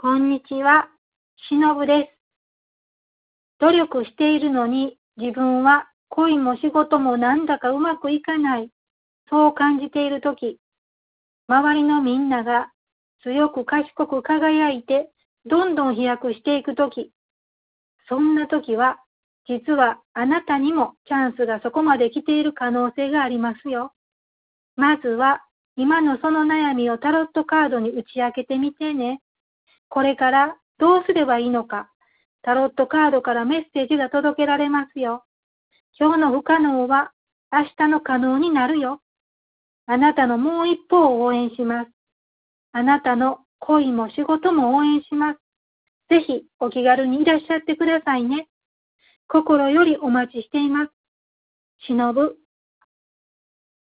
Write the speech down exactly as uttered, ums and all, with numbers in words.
こんにちは、しのぶです。努力しているのに自分は恋も仕事もなんだかうまくいかない、そう感じているとき、周りのみんなが強く賢く輝いてどんどん飛躍していくとき、そんなときは実はあなたにもチャンスがそこまで来ている可能性がありますよ。まずは今のその悩みをタロットカードに打ち明けてみてね。これからどうすればいいのか、タロットカードからメッセージが届けられますよ。今日の不可能は明日の可能になるよ。あなたのもう一歩を応援します。あなたの恋も仕事も応援します。ぜひお気軽にいらっしゃってくださいね。心よりお待ちしています。しのぶ